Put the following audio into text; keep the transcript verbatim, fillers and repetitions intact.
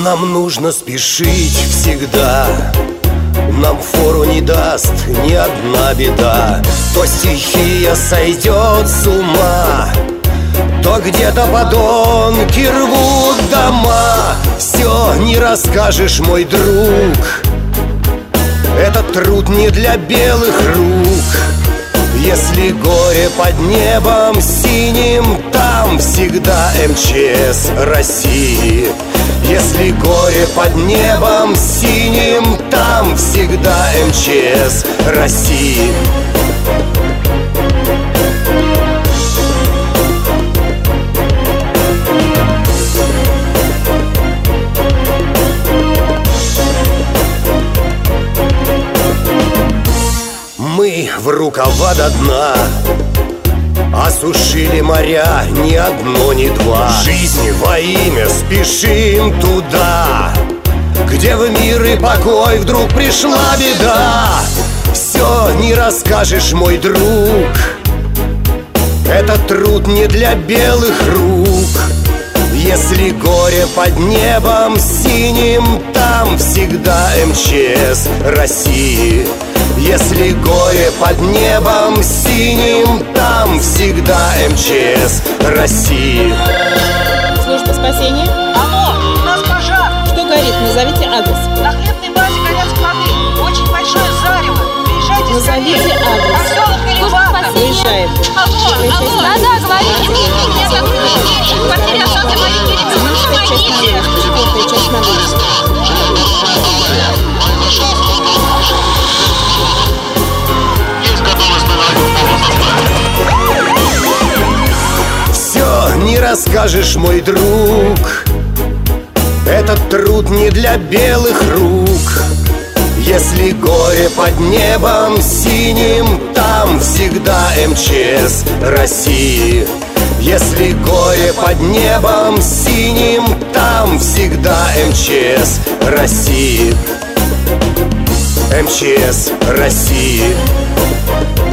Нам нужно спешить всегда, нам фору не даст ни одна беда. То стихия сойдет с ума, то где-то подонки рвут дома. Все не расскажешь, мой друг, этот труд не для белых рук. Если горе под небом синим, там всегда эм че эс России. Если горе под небом синим, там всегда эм че эс России. Мы в рукава до дна осушили моря, ни одно, ни два. Жизни во имя спешим туда, где в мир и покой вдруг пришла беда. Все не расскажешь, мой друг, этот труд не для белых рук. Если горе под небом синим, там всегда эм че эс России. Если горе под небом синим, там всегда эм че эс России. Служба спасения. Алло, у нас пожар. Что горит? Назовите адрес. На хлебной базе горят склады. Очень большое зарево. Приезжайте скорее. Назовите адрес. Поселок Колебака. Выезжаем. Алло, алло. Да-да, говорите. В квартире остался маленький ребенок. Помогите. Четвертая часть на выезд. Все не расскажешь, мой друг, этот труд не для белых рук. Если горе под небом синим, там всегда эм че эс России. Если горе под небом синим, там всегда эм че эс России. эм че эс России.